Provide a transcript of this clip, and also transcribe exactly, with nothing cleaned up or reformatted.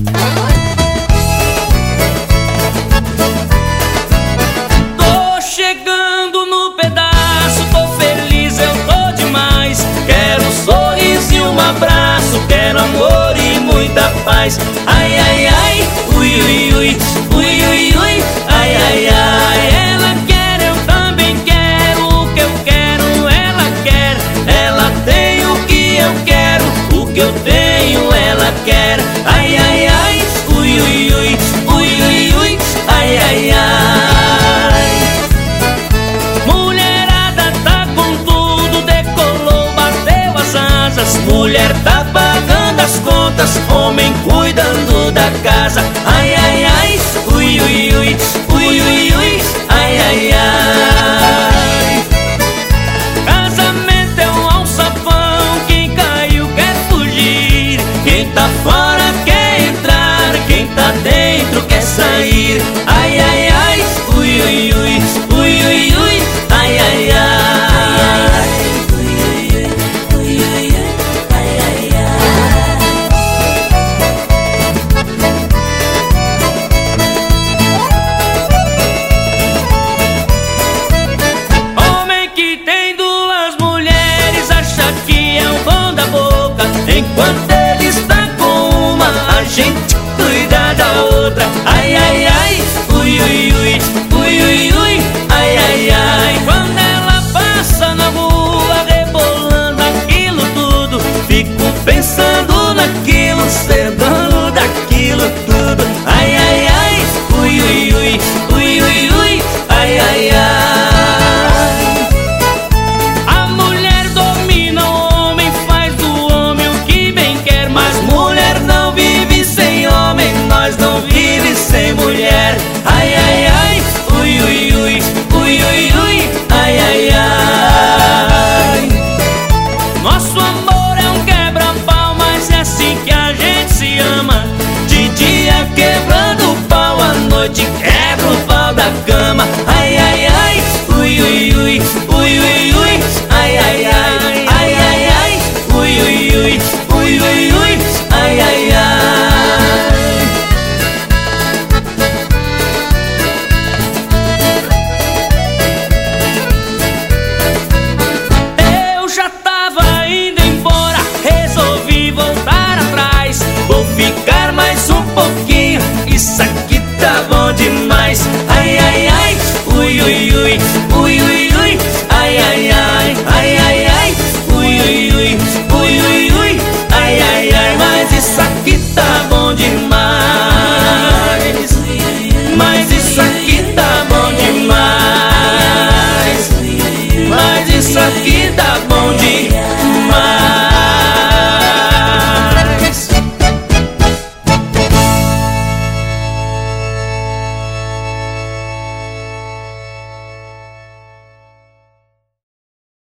Tô chegando no pedaço, tô feliz, eu tô demais. Quero um sorriso e um abraço, quero amor e muita paz. Ai, ai, ai, ui, ui, ui, ui, ui, ui, ai, ai, ai. Ela quer, eu também quero, o que eu quero ela quer. Ela tem o que eu quero, o que eu tenho ela quer. Ai, ai, ai, ui, ui, ui, ui, ui, ui, ai, ai, ai. Mulherada tá com tudo, decolou, bateu as asas. Mulher tá pagando as contas, homem cuidando da casa. Ai, ai, ai, ui, ui, ui, ui, ui, ui, ai, ai, ai. Casamento é um alçapão, quem caiu quer fugir. Quem tá fora quer entrar, quem tá dentro quer sair. Ai, ai, ai, ui, ui, ui, ui, ui, ui, ai, ai, ai. Ui, ui, ui, ui, ui, ai, ai, ai. Homem que tem duas mulheres acha que é um bom da boca. Enquanto ele está com uma, a gente cuida da outra. Ai, ai, ai, ui, ui, ui, ui, ui, ui, ai, ai, ai. Quando ela passa na rua rebolando aquilo tudo, fico pensando naquilo, ser dono daquilo tudo. Ai, ai, ai, ui, ui, ui, ui, ui, ui, ai, ai, ai. A mulher domina o homem, faz do homem o que bem quer. Mas mulher não vive sem homem, nós não vive sem mulher. Ai, ai, ai, ui, ui, ui, ui, ui, ui, ai, ai, ai. Nosso amor